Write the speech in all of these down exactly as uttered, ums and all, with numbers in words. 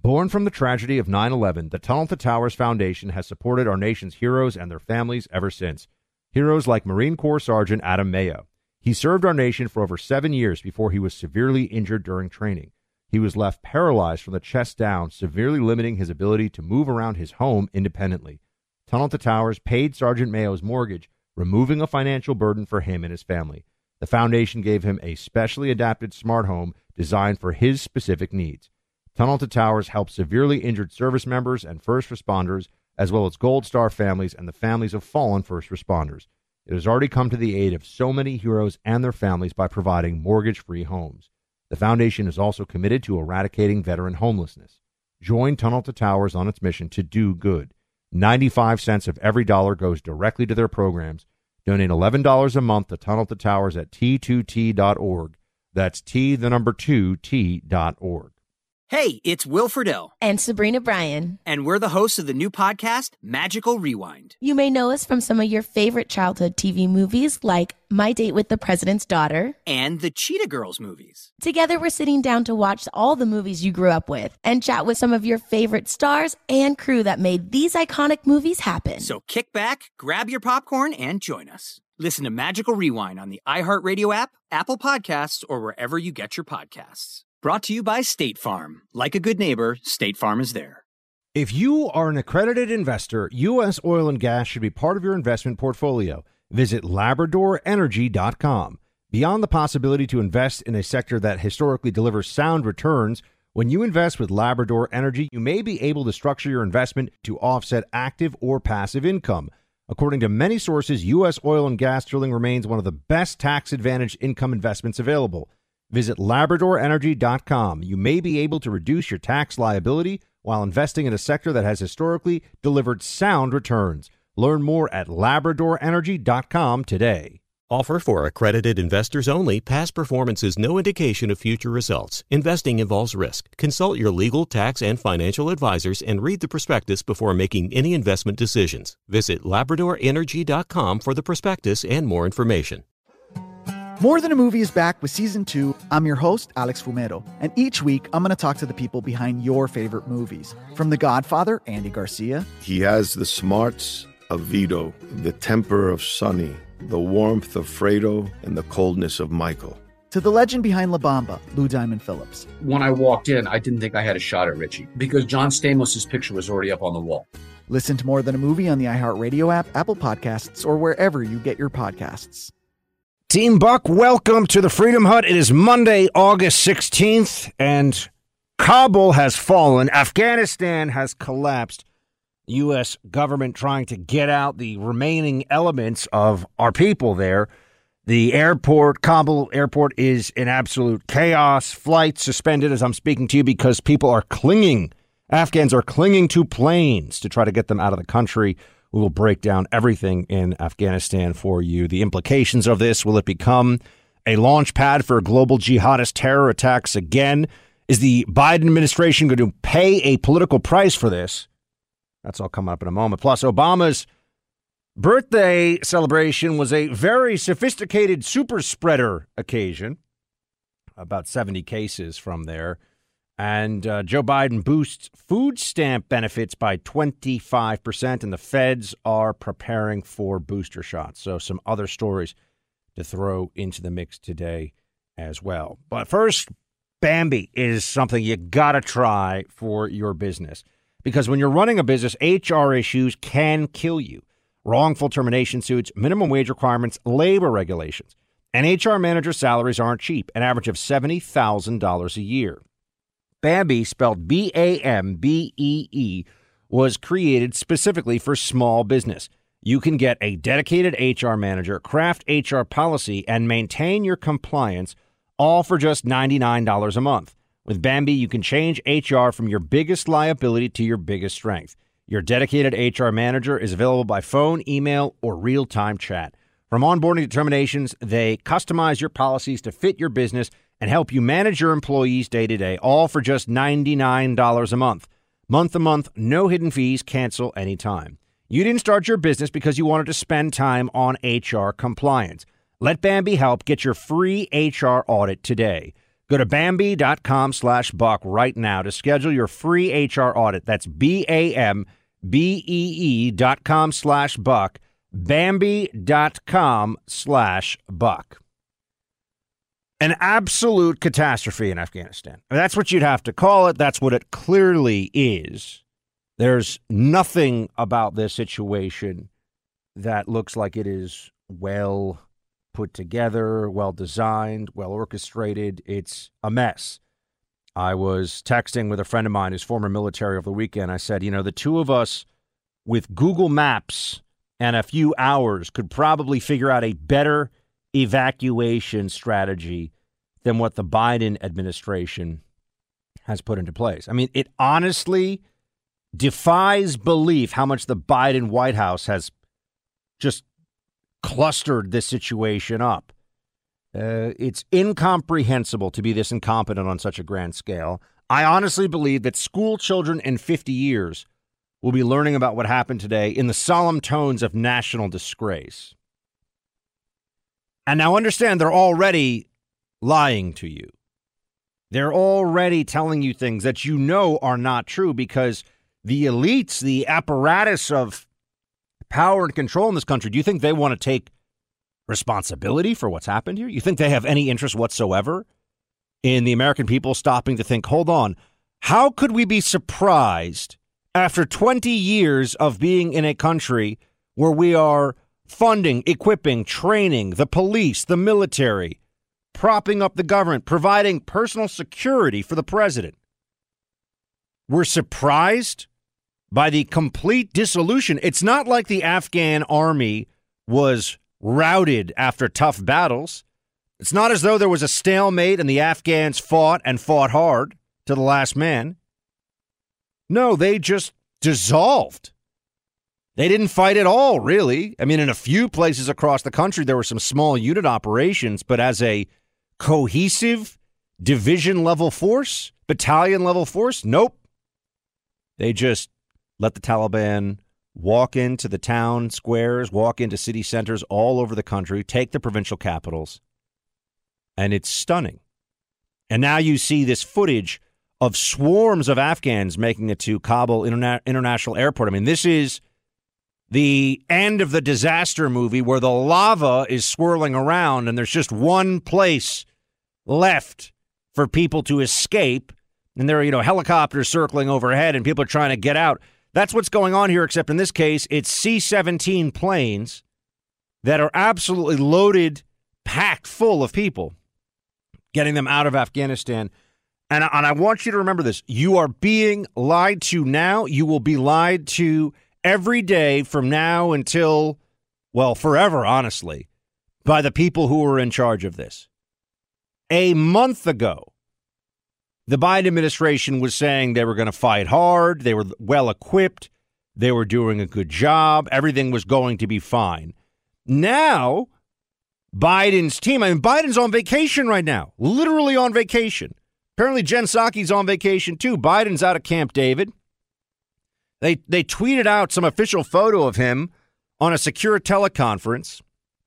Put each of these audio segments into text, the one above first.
Born from the tragedy of nine eleven, the Tunnel to Towers Foundation has supported our nation's heroes and their families ever since. Heroes like Marine Corps Sergeant Adam Mayo. He served our nation for over seven years before he was severely injured during training. He was left paralyzed from the chest down, severely limiting his ability to move around his home independently. Tunnel to Towers paid Sergeant Mayo's mortgage, removing a financial burden for him and his family. The foundation gave him a specially adapted smart home designed for his specific needs. Tunnel to Towers helps severely injured service members and first responders, as well as Gold Star families and the families of fallen first responders. It has already come to the aid of so many heroes and their families by providing mortgage-free homes. The foundation is also committed to eradicating veteran homelessness. Join Tunnel to Towers on its mission to do good. ninety-five cents of every dollar goes directly to their programs. Donate eleven dollars a month to Tunnel to Towers at T two T dot org. That's T, the number two, T dot org. Hey, it's Will Friedle. And Sabrina Bryan. And we're the hosts of the new podcast, Magical Rewind. You may know us from some of your favorite childhood T V movies like My Date with the President's Daughter. And the Cheetah Girls movies. Together, we're sitting down to watch all the movies you grew up with and chat with some of your favorite stars and crew that made these iconic movies happen. So kick back, grab your popcorn, and join us. Listen to Magical Rewind on the iHeartRadio app, Apple Podcasts, or wherever you get your podcasts. Brought to you by State Farm. Like a good neighbor, State Farm is there. If you are an accredited investor, U S Oil and Gas should be part of your investment portfolio. Visit Labrador Energy dot com. Beyond the possibility to invest in a sector that historically delivers sound returns, when you invest with Labrador Energy, you may be able to structure your investment to offset active or passive income. According to many sources, U S oil and gas drilling remains one of the best tax-advantaged income investments available. Visit Labrador Energy dot com. You may be able to reduce your tax liability while investing in a sector that has historically delivered sound returns. Learn more at Labrador Energy dot com today. Offer for accredited investors only. Past performance is no indication of future results. Investing involves risk. Consult your legal, tax, and financial advisors and read the prospectus before making any investment decisions. Visit Labrador Energy dot com for the prospectus and more information. More Than a Movie is back with Season two. I'm your host, Alex Fumero, and each week I'm going to talk to the people behind your favorite movies. From The Godfather, Andy Garcia. He has the smarts of Vito, the temper of Sonny, the warmth of Fredo, and the coldness of Michael. To the legend behind La Bamba, Lou Diamond Phillips. When I walked in, I didn't think I had a shot at Richie because John Stamos' picture was already up on the wall. Listen to More Than a Movie on the iHeartRadio app, Apple Podcasts, or wherever you get your podcasts. Team Buck, welcome to the Freedom Hut. It is Monday, August sixteenth, and Kabul has fallen. Afghanistan has collapsed. U S government trying to get out the remaining elements of our people there. The airport, Kabul airport, is in absolute chaos. Flights suspended as I'm speaking to you because people are clinging. Afghans are clinging to planes to try to get them out of the country. We will break down everything in Afghanistan for you. The implications of this, will it become a launch pad for global jihadist terror attacks again? Is the Biden administration going to pay a political price for this? That's all coming up in a moment. Plus, Obama's birthday celebration was a very sophisticated super spreader occasion. About seventy cases from there. And uh, Joe Biden boosts food stamp benefits by twenty-five percent, and the feds are preparing for booster shots. So some other stories to throw into the mix today as well. But first, Bambee is something you got to try for your business. Because when you're running a business, H R issues can kill you. Wrongful termination suits, minimum wage requirements, labor regulations. And H R manager salaries aren't cheap, an average of seventy thousand dollars a year. Bambee, spelled B A M B E E, was created specifically for small business. You can get a dedicated H R manager, craft H R policy, and maintain your compliance, all for just ninety-nine dollars a month. With Bambee, you can change H R from your biggest liability to your biggest strength. Your dedicated H R manager is available by phone, email, or real-time chat. From onboarding determinations, they customize your policies to fit your business and help you manage your employees day to day, all for just ninety-nine dollars a month. Month to month, no hidden fees, cancel anytime. You didn't start your business because you wanted to spend time on H R compliance. Let Bambee help get your free H R audit today. Go to Bambi.com slash Buck right now to schedule your free H R audit. That's B-A-M-B-E-E dot com slash Buck. Bambi.com slash Buck. An absolute catastrophe in Afghanistan. That's what you'd have to call it. That's what it clearly is. There's nothing about this situation that looks like it is well put together, well designed, well orchestrated. It's a mess. I was texting with a friend of mine who's former military over the weekend. I said, you know, the two of us with Google Maps and a few hours could probably figure out a better evacuation strategy than what the Biden administration has put into place. I mean, it honestly defies belief how much the Biden White House has just clustered this situation up. Uh, it's incomprehensible to be this incompetent on such a grand scale. I honestly believe that school children in fifty years will be learning about what happened today in the solemn tones of national disgrace. And now understand, they're already lying to you. They're already telling you things that you know are not true because the elites, the apparatus of power and control in this country, do you think they want to take responsibility for what's happened here? You think they have any interest whatsoever in the American people stopping to think, hold on, how could we be surprised after twenty years of being in a country where we are funding, equipping, training the police, the military, propping up the government, providing personal security for the president? We're surprised by the complete dissolution. It's not like the Afghan army was routed after tough battles. It's not as though there was a stalemate and the Afghans fought and fought hard to the last man. No, they just dissolved. They didn't fight at all, really. I mean, in a few places across the country, there were some small unit operations, but as a cohesive division-level force, battalion-level force, nope. They just let the Taliban walk into the town squares, walk into city centers all over the country, take the provincial capitals, and it's stunning. And now you see this footage of swarms of Afghans making it to Kabul Interna- International Airport. I mean, this is the end of the disaster movie where the lava is swirling around and there's just one place left for people to escape. And there are, you know, helicopters circling overhead and people are trying to get out. That's what's going on here, except in this case, it's C seventeen planes that are absolutely loaded, packed full of people, getting them out of Afghanistan. And, and I want you to remember this. You are being lied to now. You will be lied to every day from now until, well, forever, honestly, by the people who are in charge of this. A month ago, the Biden administration was saying they were going to fight hard. They were well equipped. They were doing a good job. Everything was going to be fine. Now, Biden's team, I mean, Biden's on vacation right now, literally on vacation. Apparently, Jen Psaki's on vacation, too. Biden's out of Camp David. They they tweeted out some official photo of him on a secure teleconference.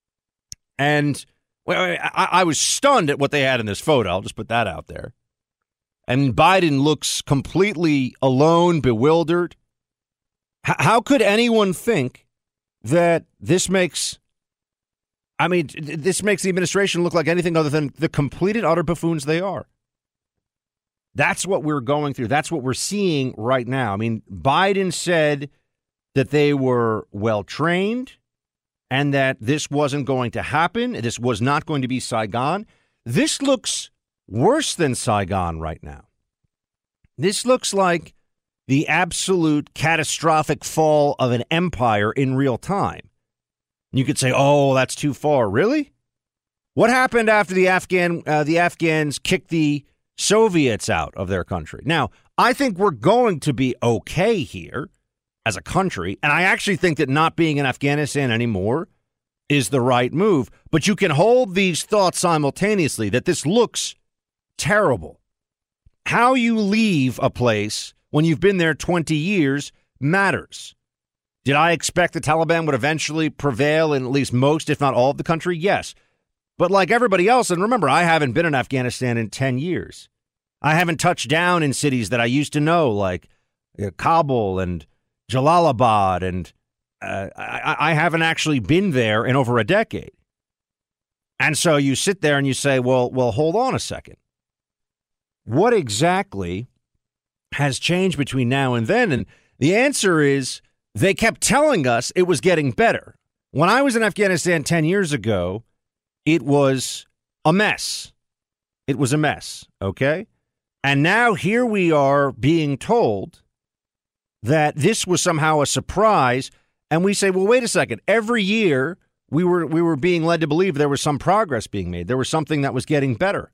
And well, I, I was stunned at what they had in this photo. I'll just put that out there. And Biden looks completely alone, bewildered. H- how could anyone think that this makes, I mean, this makes the administration look like anything other than the completed utter buffoons they are? That's what we're going through. That's what we're seeing right now. I mean, Biden said that they were well-trained and that this wasn't going to happen. This was not going to be Saigon. This looks worse than Saigon right now. This looks like the absolute catastrophic fall of an empire in real time. You could say, oh, that's too far. Really? What happened after the Afghan uh, the Afghans kicked the Soviets out of their country? Now, I think we're going to be okay here as a country. And I actually think that not being in Afghanistan anymore is the right move. But you can hold these thoughts simultaneously that this looks terrible. How you leave a place when you've been there twenty years matters. Did I expect the Taliban would eventually prevail in at least most, if not all, of the country? Yes. But like everybody else, and remember, I haven't been in Afghanistan in ten years. I haven't touched down in cities that I used to know, like uh, Kabul and Jalalabad, and uh, I, I haven't actually been there in over a decade. And so you sit there and you say, well, well, hold on a second. What exactly has changed between now and then? And the answer is they kept telling us it was getting better. When I was in Afghanistan ten years ago, it was a mess. It was a mess, okay? And now here we are being told that this was somehow a surprise, and we say, well, wait a second. Every year we were we were being led to believe there was some progress being made. There was something that was getting better.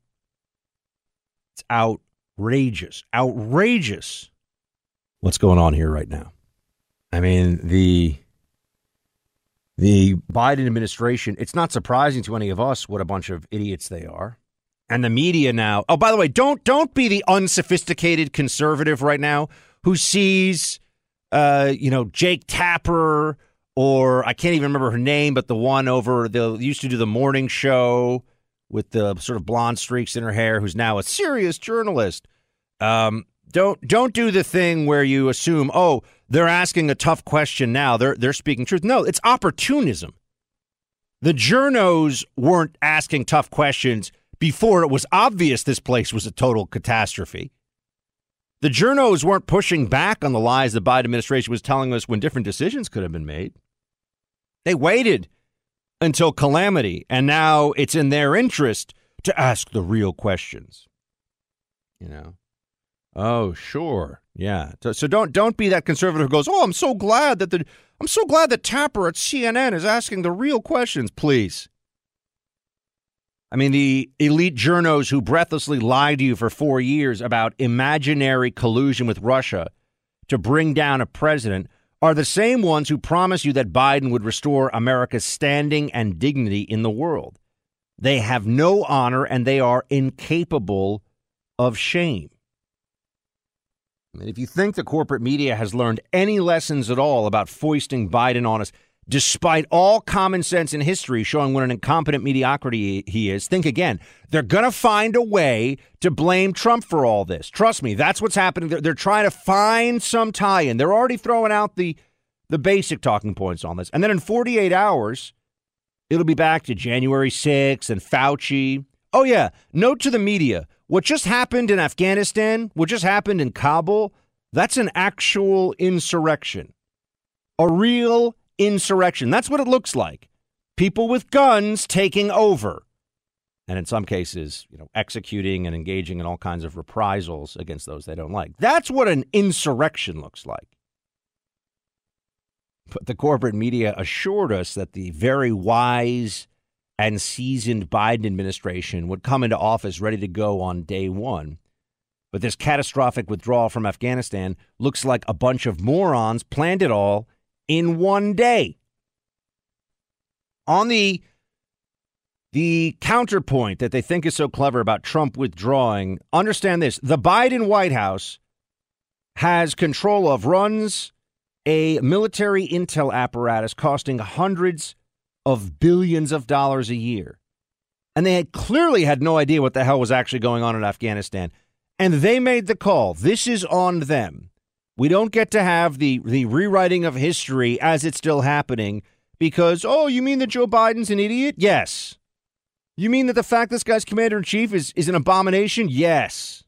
It's outrageous, outrageous what's going on here right now. I mean, the the Biden administration, it's not surprising to any of us what a bunch of idiots they are. And the media now, oh, by the way, don't don't be the unsophisticated conservative right now who sees, uh, you know, Jake Tapper, or I can't even remember her name, but the one over, the used to do the morning show with the sort of blonde streaks in her hair, who's now a serious journalist. Um, don't don't do the thing where you assume, oh, they're asking a tough question now. They're they're speaking truth. No, it's opportunism. The journos weren't asking tough questions before it was obvious this place was a total catastrophe. The journos weren't pushing back on the lies the Biden administration was telling us when different decisions could have been made. They waited until calamity, and now it's in their interest to ask the real questions. You know? Oh, sure. Yeah. So, so don't don't be that conservative who goes, oh, I'm so glad that the I'm so glad that Tapper at C N N is asking the real questions, please. I mean, the elite journos who breathlessly lied to you for four years about imaginary collusion with Russia to bring down a president are the same ones who promise you that Biden would restore America's standing and dignity in the world. They have no honor, and they are incapable of shame. I mean, if you think the corporate media has learned any lessons at all about foisting Biden on us, despite all common sense in history showing what an incompetent mediocrity he is, think again. They're going to find a way to blame Trump for all this. Trust me, that's what's happening. They're, they're trying to find some tie-in. They're already throwing out the, the basic talking points on this. And then in forty-eight hours, it'll be back to January sixth and Fauci. Oh, yeah. Note to the media. What just happened in Afghanistan, what just happened in Kabul, that's an actual insurrection. A real insurrection. That's what it looks like. People with guns taking over. And in some cases, you know, executing and engaging in all kinds of reprisals against those they don't like. That's what an insurrection looks like. But the corporate media assured us that the very wise and seasoned Biden administration would come into office ready to go on day one. But this catastrophic withdrawal from Afghanistan looks like a bunch of morons planned it all in one day. On the the counterpoint that they think is so clever about Trump withdrawing, understand this. The Biden White House has control of, runs a military intel apparatus costing hundreds of billions of dollars a year. And they had clearly had no idea what the hell was actually going on in Afghanistan. And they made the call. This is on them. We don't get to have the, the rewriting of history as it's still happening because, oh, you mean that Joe Biden's an idiot? Yes. You mean that the fact this guy's commander-in-chief is, is an abomination? Yes.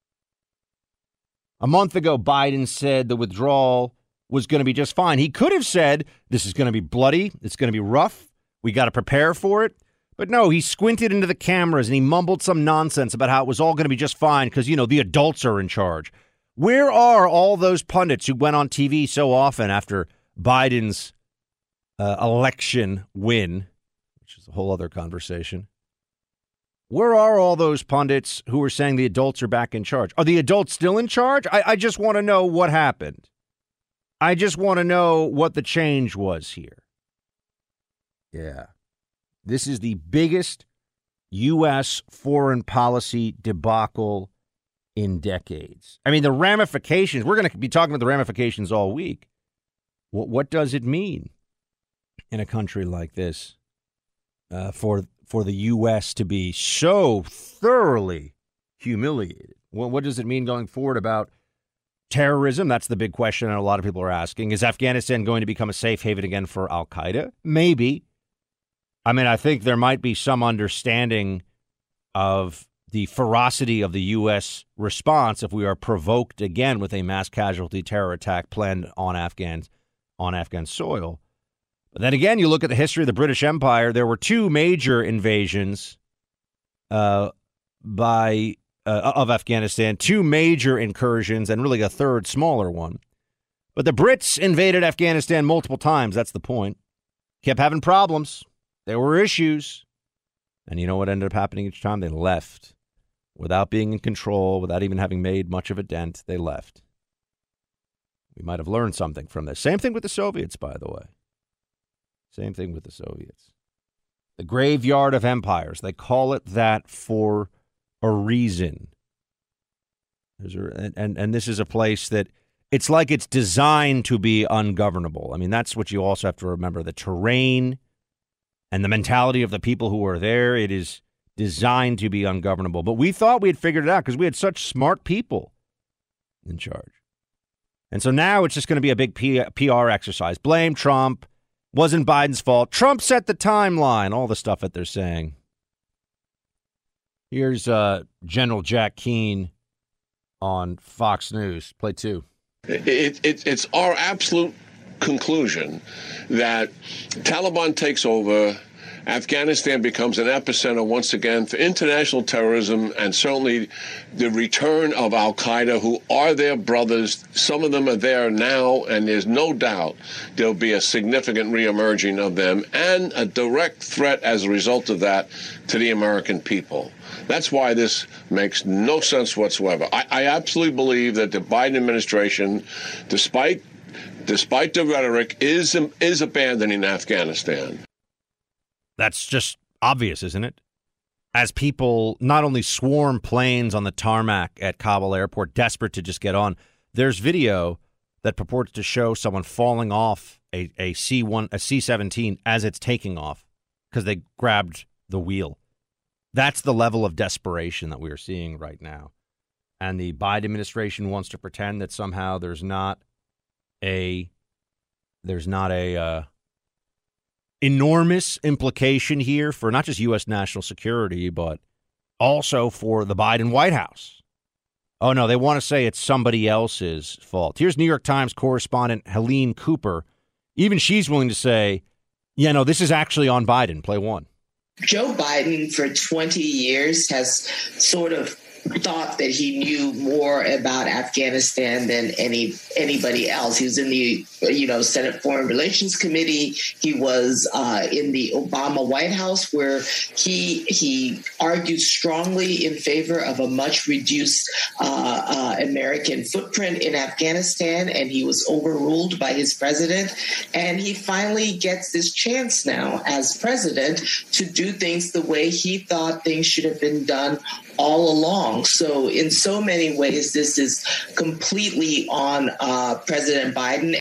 A month ago, Biden said the withdrawal was going to be just fine. He could have said, this is going to be bloody. It's going to be rough. We got to prepare for it. But no, he squinted into the cameras and he mumbled some nonsense about how it was all going to be just fine because, you know, the adults are in charge. Where are all those pundits who went on T V so often after Biden's uh, election win, which is a whole other conversation? Where are all those pundits who were saying the adults are back in charge? Are the adults still in charge? I, I just want to know what happened. I just want to know what the change was here. Yeah. This is the biggest U S foreign policy debacle in decades. I mean, the ramifications, we're going to be talking about the ramifications all week. What, what does it mean in a country like this uh, for for the U S to be so thoroughly humiliated? Well, what does it mean going forward about terrorism? That's the big question and a lot of people are asking. Is Afghanistan going to become a safe haven again for al-Qaeda? Maybe. I mean, I think there might be some understanding of the ferocity of the U S response if we are provoked again with a mass casualty terror attack planned on Afghans on Afghan soil. But then again, you look at the history of the British Empire, there were two major invasions uh, by uh, of Afghanistan, two major incursions, and really a third smaller one. But the Brits invaded Afghanistan multiple times. That's the point. Kept having problems. There were issues. And you know what ended up happening each time? They left. Without being in control, without even having made much of a dent, they left. We might have learned something from this. Same thing with the Soviets, by the way. Same thing with the Soviets. The graveyard of empires. They call it that for a reason. There's a, and, and, and this is a place that it's like it's designed to be ungovernable. I mean, that's what you also have to remember. The terrain and the mentality of the people who are there, it is designed to be ungovernable. But we thought we had figured it out because we had such smart people in charge. And so now it's just going to be a big P R exercise. Blame Trump. Wasn't Biden's fault. Trump set the timeline. All the stuff that they're saying. Here's uh, General Jack Keane on Fox News. Play two. It, it, it's our absolute conclusion that Taliban takes over, Afghanistan becomes an epicenter once again for international terrorism and certainly the return of al-Qaeda, who are their brothers. Some of them are there now, and there's no doubt there'll be a significant reemerging of them and a direct threat as a result of that to the American people. That's why this makes no sense whatsoever. I, I absolutely believe that the Biden administration, despite despite the rhetoric, is is abandoning Afghanistan. That's just obvious, isn't it? As people not only swarm planes on the tarmac at Kabul airport, desperate to just get on, there's video that purports to show someone falling off a, a C one, a C seventeen as it's taking off because they grabbed the wheel. That's the level of desperation that we are seeing right now. And the Biden administration wants to pretend that somehow there's not a there's not a uh, enormous implication here for not just U S national security, but also for the Biden White House. Oh, no, they want to say it's somebody else's fault. Here's New York Times correspondent Helene Cooper. Even she's willing to say, yeah, no, this is actually on Biden. Play one. Joe Biden for twenty years has sort of thought that he knew more about Afghanistan than any anybody else. He was in the, you know, Senate Foreign Relations Committee. He was uh, in the Obama White House, where he he argued strongly in favor of a much reduced uh, uh, American footprint in Afghanistan, and he was overruled by his president. And he finally gets this chance now as president to do things the way he thought things should have been done all along. So in so many ways, this is completely on uh, President Biden.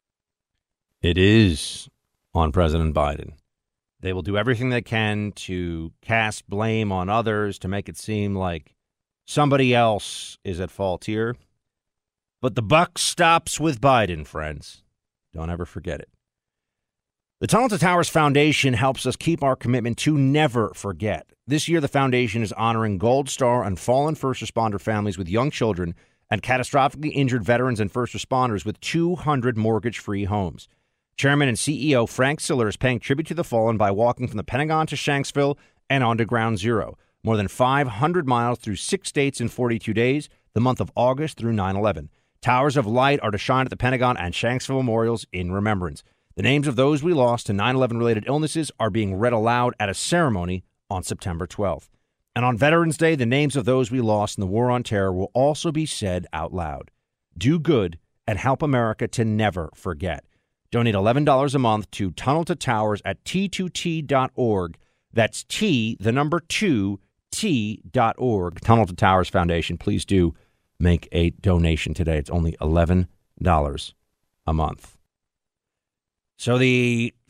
It is on President Biden. They will do everything they can to cast blame on others, to make it seem like somebody else is at fault here. But the buck stops with Biden, friends. Don't ever forget it. The Tunnel to Towers Foundation helps us keep our commitment to never forget. This year, the foundation is honoring Gold Star and fallen first responder families with young children and catastrophically injured veterans and first responders with two hundred mortgage-free homes. Chairman and C E O Frank Siller is paying tribute to the fallen by walking from the Pentagon to Shanksville and on to Ground Zero. More than five hundred miles through six states in forty-two days, the month of August through nine eleven. Towers of light are to shine at the Pentagon and Shanksville memorials in remembrance. The names of those we lost to nine eleven-related illnesses are being read aloud at a ceremony on September twelfth. And on Veterans Day, the names of those we lost in the War on Terror will also be said out loud. Do good and help America to never forget. Donate eleven dollars a month to Tunnel to Towers at T two T dot org. That's T, the number two, T dot org. Tunnel to Towers Foundation. Please do make a donation today. It's only eleven dollars a month. So the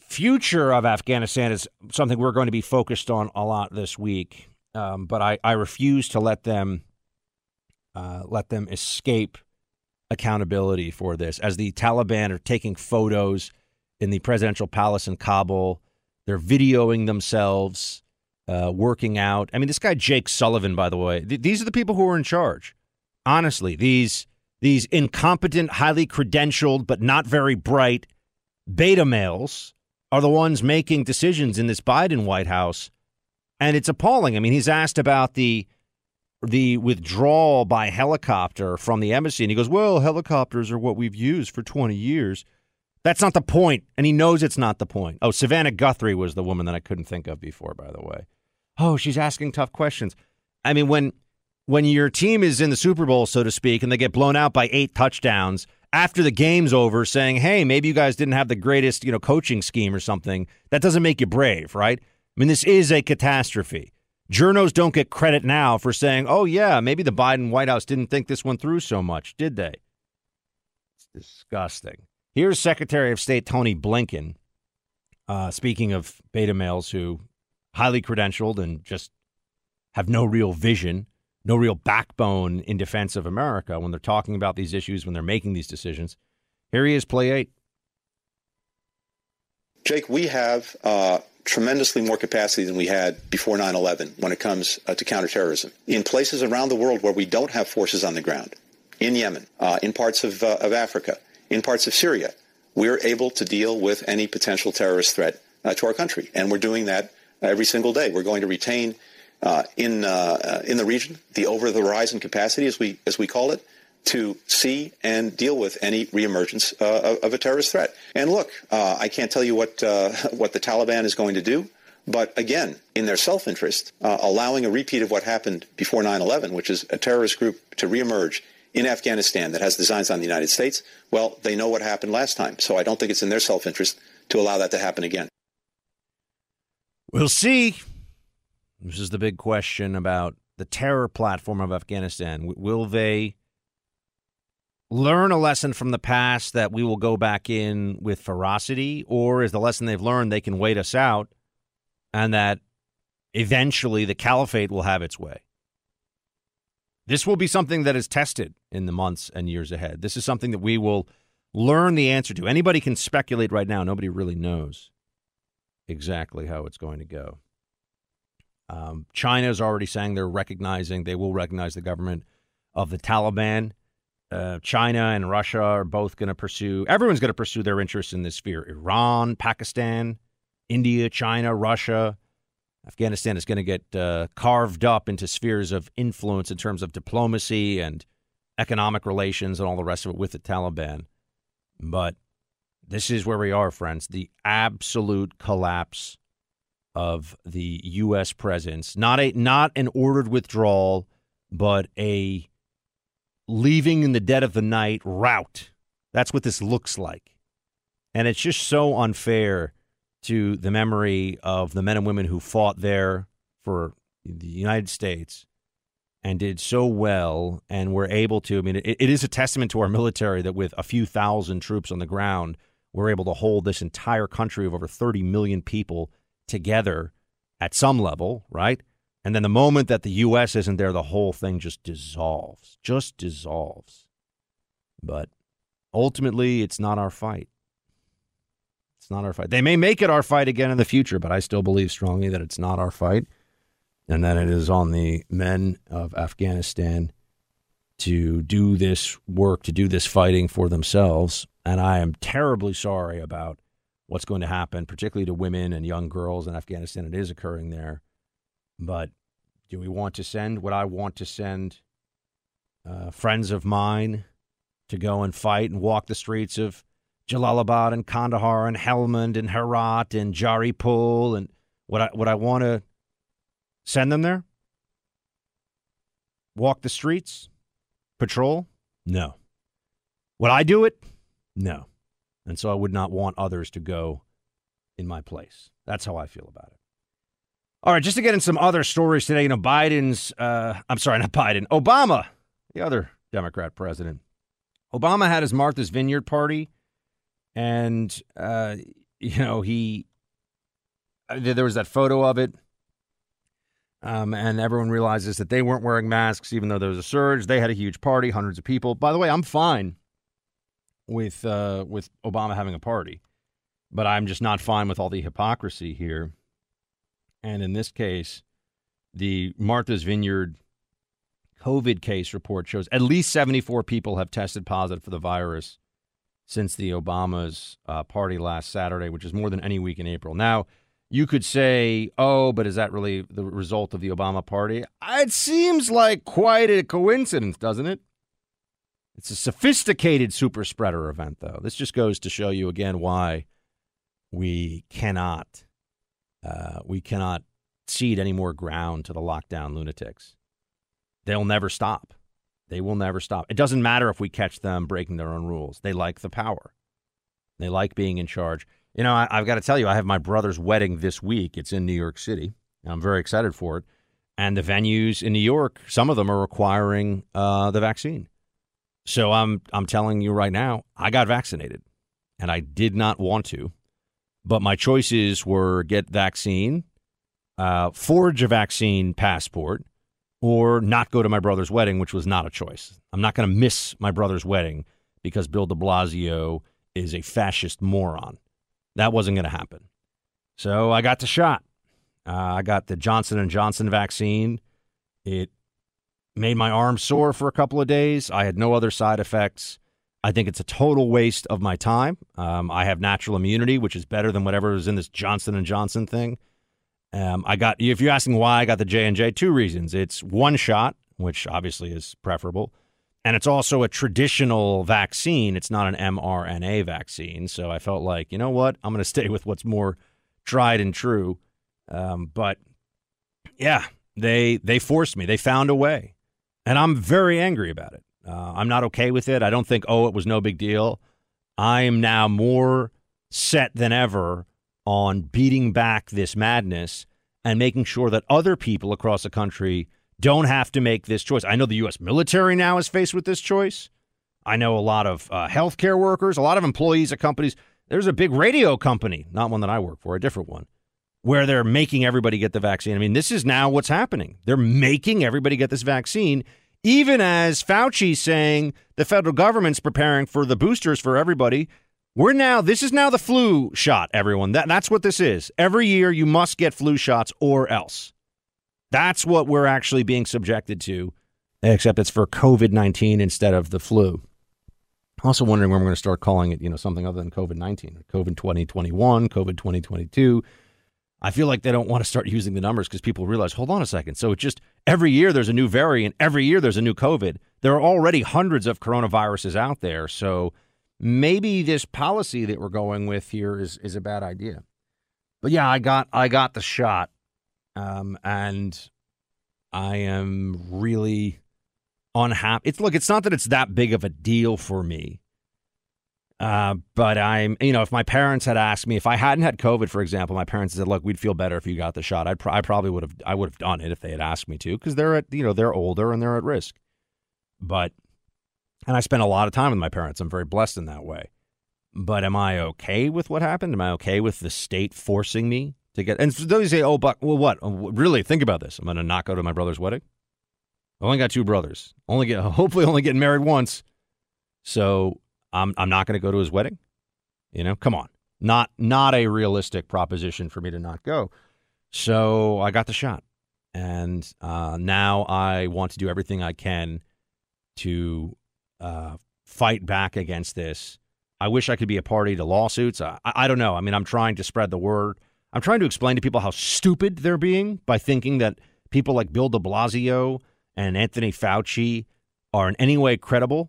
future of Afghanistan is something we're going to be focused on a lot this week. Um, but I, I refuse to let them uh, let them escape accountability for this. As the Taliban are taking photos in the presidential palace in Kabul, they're videoing themselves uh, working out. I mean, this guy Jake Sullivan, by the way, th- these are the people who are in charge. Honestly, these these incompetent, highly credentialed, but not very bright beta males are the ones making decisions in this Biden White House. And it's appalling. I mean, he's asked about the the withdrawal by helicopter from the embassy. And he goes, well, helicopters are what we've used for twenty years. That's not the point. And he knows it's not the point. Oh, Savannah Guthrie was the woman that I couldn't think of before, by the way. Oh, she's asking tough questions. I mean, when when your team is in the Super Bowl, so to speak, and they get blown out by eight touchdowns after the game's over, saying, hey, maybe you guys didn't have the greatest, you know, coaching scheme or something, that doesn't make you brave, right? I mean, this is a catastrophe. Journos don't get credit now for saying, oh, yeah, maybe the Biden White House didn't think this one through so much, did they? It's disgusting. Here's Secretary of State Tony Blinken, uh, speaking of beta males who highly credentialed and just have no real vision, no real backbone in defense of America when they're talking about these issues, when they're making these decisions. Here he is, play eight. Jake, we have uh, tremendously more capacity than we had before nine eleven when it comes uh, to counterterrorism. In places around the world where we don't have forces on the ground, in Yemen, uh, in parts of, uh, of Africa, in parts of Syria, we're able to deal with any potential terrorist threat uh, to our country. And we're doing that every single day. We're going to retain uh, in uh, uh, in the region the over-the-horizon capacity, as we as we call it, to see and deal with any reemergence uh, of, of a terrorist threat. And look, uh, I can't tell you what uh, what the Taliban is going to do, but again, in their self-interest, uh, allowing a repeat of what happened before nine eleven, which is a terrorist group to reemerge in Afghanistan that has designs on the United States, well, they know what happened last time. So I don't think it's in their self-interest to allow that to happen again. We'll see. This is the big question about the terror platform of Afghanistan. Will they learn a lesson from the past that we will go back in with ferocity, or is the lesson they've learned they can wait us out and that eventually the caliphate will have its way? This will be something that is tested in the months and years ahead. This is something that we will learn the answer to. Anybody can speculate right now. Nobody really knows exactly how it's going to go. Um, China is already saying they're recognizing, they will recognize the government of the Taliban. Uh, China and Russia are both going to pursue, everyone's going to pursue their interests in this sphere. Iran, Pakistan, India, China, Russia. Afghanistan is going to get uh, carved up into spheres of influence in terms of diplomacy and economic relations and all the rest of it with the Taliban. But this is where we are, friends. The absolute collapse of the U S presence. Not a not an ordered withdrawal, but a leaving in the dead of the night rout. That's what this looks like. And it's just so unfair to the memory of the men and women who fought there for the United States and did so well and were able to. I mean, it, it is a testament to our military that with a few thousand troops on the ground, we're able to hold this entire country of over thirty million people together at some level, right? And then the moment that the U S isn't there, the whole thing just dissolves, just dissolves. But ultimately, it's not our fight. It's not our fight. They may make it our fight again in the future, but I still believe strongly that it's not our fight and that it is on the men of Afghanistan to do this work, to do this fighting for themselves. And I am terribly sorry about what's going to happen, particularly to women and young girls in Afghanistan. It is occurring there. But do we want to send, would I want to send uh, friends of mine to go and fight and walk the streets of Jalalabad and Kandahar and Helmand and Herat and Jaripul, and would I would I want to send them there? Walk the streets? Patrol? No. Would I do it? No. And so I would not want others to go in my place. That's how I feel about it. All right, just to get in some other stories today, you know, Biden's, uh, I'm sorry, not Biden, Obama, the other Democrat president. Obama had his Martha's Vineyard party. And uh, you know, he, there was that photo of it. Um, and everyone realizes that they weren't wearing masks, even though there was a surge. They had a huge party, hundreds of people. By the way, I'm fine with uh, with Obama having a party, but I'm just not fine with all the hypocrisy here. And in this case, the Martha's Vineyard COVID case report shows at least seventy-four people have tested positive for the virus since the Obama's uh, party last Saturday, which is more than any week in April. Now, you could say, oh, but is that really the result of the Obama party? It seems like quite a coincidence, doesn't it? It's a sophisticated super spreader event, though. This just goes to show you again why we cannot, uh, we cannot cede any more ground to the lockdown lunatics. They'll never stop. They will never stop. It doesn't matter if we catch them breaking their own rules. They like the power. They like being in charge. You know, I, I've got to tell you, I have my brother's wedding this week. It's in New York City. I'm very excited for it. And the venues in New York, some of them are requiring uh, the vaccine. So I'm I'm telling you right now, I got vaccinated, and I did not want to. But my choices were get vaccine, uh, forge a vaccine passport, or not go to my brother's wedding, which was not a choice. I'm not going to miss my brother's wedding because Bill de Blasio is a fascist moron. That wasn't going to happen. So I got the shot. Uh, I got the Johnson and Johnson vaccine. It made my arm sore for a couple of days. I had no other side effects. I think it's a total waste of my time. Um, I have natural immunity, which is better than whatever is in this Johnson and Johnson thing. Um, I got, if you're asking why I got the J and J, two reasons. It's one shot, which obviously is preferable. And it's also a traditional vaccine. It's not an mRNA vaccine. So I felt like, you know what? I'm going to stay with what's more tried and true. Um, but, yeah, they they forced me. They found a way. And I'm very angry about it. Uh, I'm not okay with it. I don't think, oh, it was no big deal. I am now more set than ever on beating back this madness and making sure that other people across the country don't have to make this choice. I know the U S military now is faced with this choice. I know a lot of uh, healthcare workers, a lot of employees at companies. There's a big radio company, not one that I work for, a different one, where they're making everybody get the vaccine. I mean, this is now what's happening. They're making everybody get this vaccine, even as Fauci's saying the federal government's preparing for the boosters for everybody. We're now, this is now the flu shot, everyone. That, that's what this is. Every year you must get flu shots or else. That's what we're actually being subjected to, except it's for COVID nineteen instead of the flu. Also wondering when we're going to start calling it, you know, something other than COVID nineteen, COVID twenty twenty-one, COVID twenty twenty-two. I feel like they don't want to start using the numbers because people realize, hold on a second. So it's just every year there's a new variant. Every year there's a new COVID. There are already hundreds of coronaviruses out there. So maybe this policy that we're going with here is, is a bad idea. But yeah, I got I got the shot. Um, and I am really unhappy. It's look, it's not that it's that big of a deal for me. Uh, but I'm, you know, if my parents had asked me, if I hadn't had COVID, for example, my parents said, look, we'd feel better if you got the shot. I'd, pro- I probably would have, I would have done it if they had asked me to, because they're at, you know, they're older and they're at risk. But, and I spent a lot of time with my parents. I'm very blessed in that way. But am I okay with what happened? Am I okay with the state forcing me to get, and those say, oh, Buck, well, what? Really, think about this. I'm going to not go to my brother's wedding. I only got two brothers. Only get, hopefully only getting married once. So I'm I'm not going to go to his wedding. You know, come on. Not not a realistic proposition for me to not go. So I got the shot. And uh, now I want to do everything I can to uh, fight back against this. I wish I could be a party to lawsuits. I, I don't know. I mean, I'm trying to spread the word. I'm trying to explain to people how stupid they're being by thinking that people like Bill de Blasio and Anthony Fauci are in any way credible.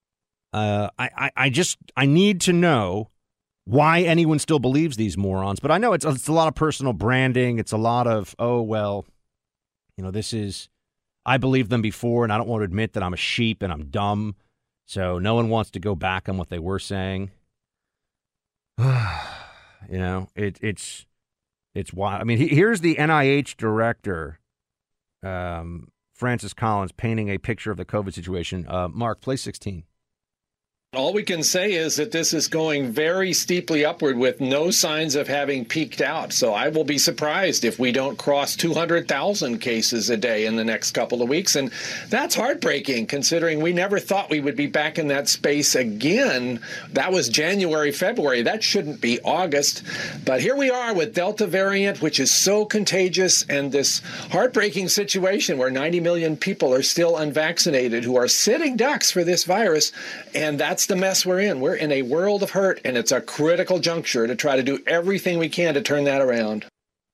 Uh, I, I, I just I need to know why anyone still believes these morons. But I know it's, it's a lot of personal branding. It's a lot of, oh, well, you know, this is I believed them before and I don't want to admit that I'm a sheep and I'm dumb. So no one wants to go back on what they were saying. You know, it, it's. It's wild. I mean, here's the N I H director, um, Francis Collins, painting a picture of the COVID situation. Uh, Mark, play sixteen. All we can say is that this is going very steeply upward with no signs of having peaked out. So I will be surprised if we don't cross two hundred thousand cases a day in the next couple of weeks. And that's heartbreaking, considering we never thought we would be back in that space again. That was January, February. That shouldn't be August. But here we are with Delta variant, which is so contagious, and this heartbreaking situation where ninety million people are still unvaccinated who are sitting ducks for this virus. And that's the mess we're in. We're in a world of hurt, and it's a critical juncture to try to do everything we can to turn that around.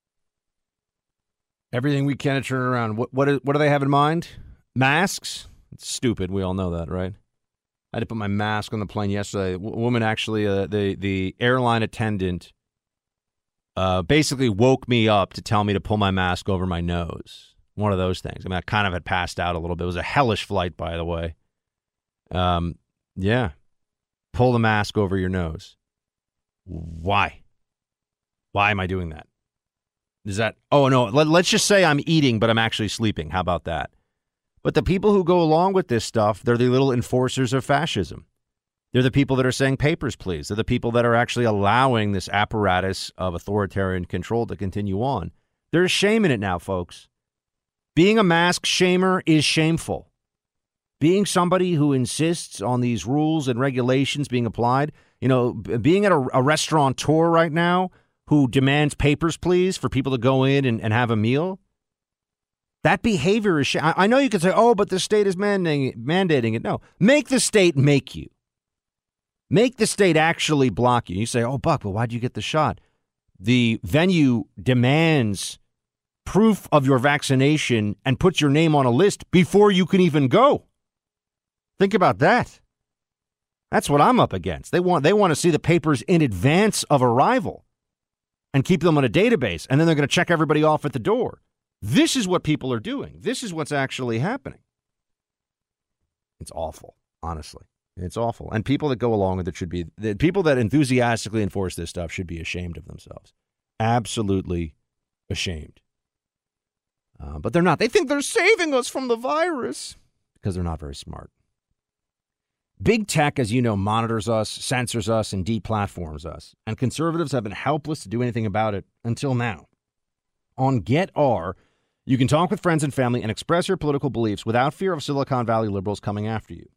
Everything we can to turn it around. What, what, what do they have in mind? Masks? It's stupid. We all know that, right? I had to put my mask on the plane yesterday. A woman actually, uh, the, the airline attendant, uh, basically woke me up to tell me to pull my mask over my nose. One of those things. I mean, I kind of had passed out a little bit. It was a hellish flight, by the way. Um, yeah. Pull the mask over your nose. Why? Why am I doing that? Is that, oh, no, let, let's just say I'm eating, but I'm actually sleeping. How about that? But the people who go along with this stuff, they're the little enforcers of fascism. They're the people that are saying papers, please. They're the people that are actually allowing this apparatus of authoritarian control to continue on. There's shame in it now, folks. Being a mask shamer is shameful. Being somebody who insists on these rules and regulations being applied, you know, being at a, a restaurateur right now who demands papers, please, for people to go in and, and have a meal, that behavior is... Sh- I, I know you could say, oh, but the state is mandating, mandating it. No, make the state make you. Make the state actually block you. You say, oh, Buck, well, why'd you get the shot? The venue demands proof of your vaccination and puts your name on a list before you can even go. Think about that. That's what I'm up against. They want they want to see the papers in advance of arrival and keep them on a database, and then they're going to check everybody off at the door. This is what people are doing. This is what's actually happening. It's awful, honestly. It's awful. And people that go along with it should be, the people that enthusiastically enforce this stuff should be ashamed of themselves. Absolutely ashamed. Uh, but they're not. They think they're saving us from the virus because they're not very smart. Big tech, as you know, monitors us, censors us, and deplatforms us. And conservatives have been helpless to do anything about it until now. On GetR, you can talk with friends and family and express your political beliefs without fear of Silicon Valley liberals coming after you.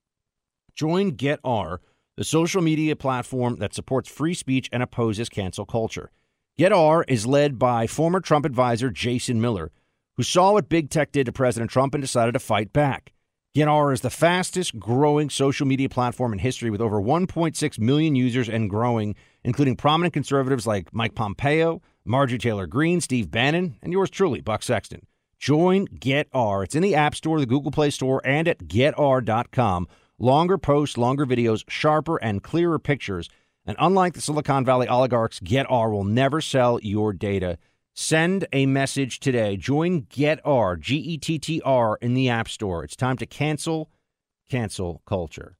Join GetR, the social media platform that supports free speech and opposes cancel culture. GetR is led by former Trump advisor Jason Miller, who saw what big tech did to President Trump and decided to fight back. GetR is the fastest growing social media platform in history with over one point six million users and growing, including prominent conservatives like Mike Pompeo, Marjorie Taylor Greene, Steve Bannon, and yours truly, Buck Sexton. Join GetR. It's in the App Store, the Google Play Store, and at get r dot com. Longer posts, longer videos, sharper and clearer pictures. And unlike the Silicon Valley oligarchs, GetR will never sell your data. Send a message today. Join GetR, G E T T R, in the App Store. It's time to cancel, cancel culture.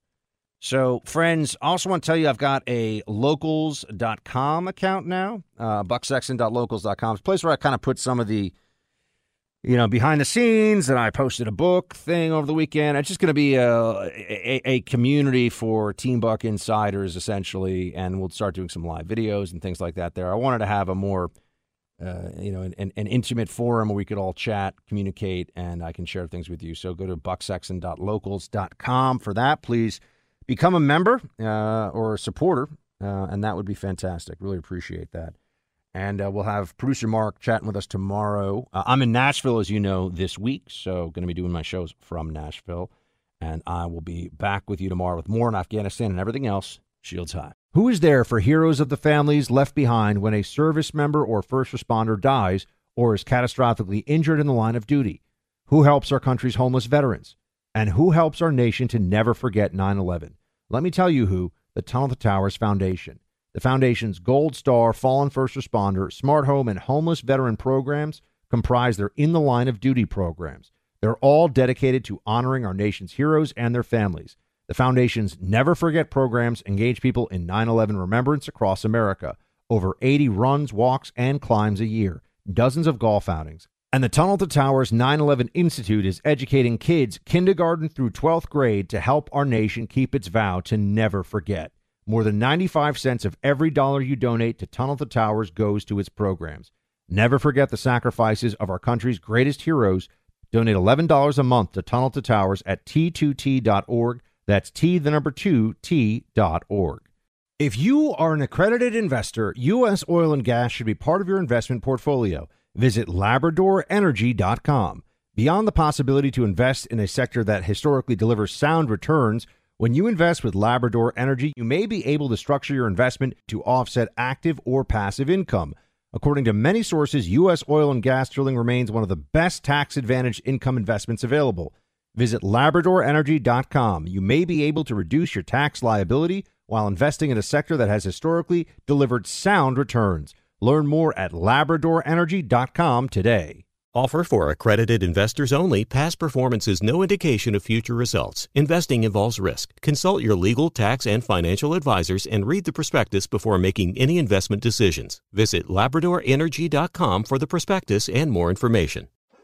So, friends, I also want to tell you I've got a locals dot com account now, uh, buck sexton dot locals dot com. It's a place where I kind of put some of the, you know, behind the scenes, and I posted a book thing over the weekend. It's just going to be a, a, a community for Team Buck insiders, essentially, and we'll start doing some live videos and things like that there. I wanted to have a more... Uh, you know, an, an intimate forum where we could all chat, communicate, and I can share things with you. So go to buck sexton dot locals dot com for that. Please become a member uh, or a supporter, uh, and that would be fantastic. Really appreciate that. And uh, we'll have producer Mark chatting with us tomorrow. Uh, I'm in Nashville, as you know, this week, so going to be doing my shows from Nashville. And I will be back with you tomorrow with more on Afghanistan and everything else. Shields high. Who is there for heroes of the families left behind when a service member or first responder dies or is catastrophically injured in the line of duty? Who helps our country's homeless veterans? And who helps our nation to never forget nine eleven? Let me tell you who, the Tunnel to Towers Foundation. The Foundation's Gold Star Fallen First Responder, Smart Home, and Homeless Veteran programs comprise their In the Line of Duty programs. They're all dedicated to honoring our nation's heroes and their families. The Foundation's Never Forget programs engage people in nine eleven remembrance across America. Over eighty runs, walks, and climbs a year. Dozens of golf outings. And the Tunnel to Towers nine eleven Institute is educating kids kindergarten through twelfth grade to help our nation keep its vow to never forget. More than ninety-five cents of every dollar you donate to Tunnel to Towers goes to its programs. Never forget the sacrifices of our country's greatest heroes. Donate eleven dollars a month to Tunnel to Towers at T two T dot org. That's T, the number two, T dot org. If you are an accredited investor, U S oil and gas should be part of your investment portfolio. Visit Labrador Energy dot com. Beyond the possibility to invest in a sector that historically delivers sound returns, when you invest with Labrador Energy, you may be able to structure your investment to offset active or passive income. According to many sources, U S oil and gas drilling remains one of the best tax-advantaged income investments available. Visit Labrador Energy dot com. You may be able to reduce your tax liability while investing in a sector that has historically delivered sound returns. Learn more at Labrador Energy dot com today. Offer for accredited investors only. Past performance is no indication of future results. Investing involves risk. Consult your legal, tax, and financial advisors and read the prospectus before making any investment decisions. Visit Labrador Energy dot com for the prospectus and more information.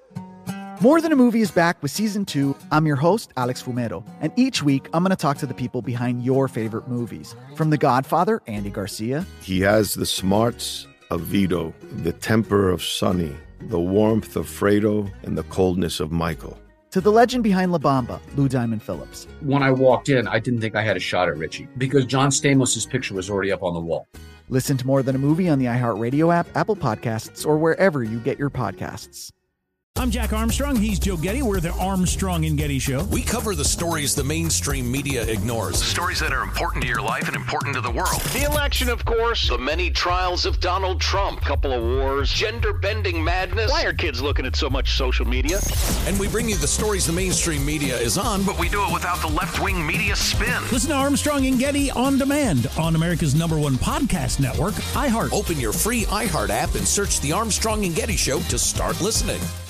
More Than a Movie is back with season two. I'm your host, Alex Fumero, and each week I'm going to talk to the people behind your favorite movies. From The Godfather, Andy Garcia. He has the smarts of Vito, the temper of Sonny, the warmth of Fredo, and the coldness of Michael. To the legend behind La Bamba, Lou Diamond Phillips. When I walked in, I didn't think I had a shot at Richie because John Stamos' picture was already up on the wall. Listen to More Than a Movie on the iHeartRadio app, Apple Podcasts, or wherever you get your podcasts. I'm Jack Armstrong. He's Joe Getty. We're the Armstrong and Getty Show. We cover the stories the mainstream media ignores. Stories that are important to your life and important to the world. The election, of course. The many trials of Donald Trump. Couple of wars. Gender-bending madness. Why are kids looking at so much social media? And we bring you the stories the mainstream media is on, but we do it without the left-wing media spin. Listen to Armstrong and Getty on demand on America's number one podcast network, iHeart. Open your free iHeart app and search The Armstrong and Getty Show to start listening.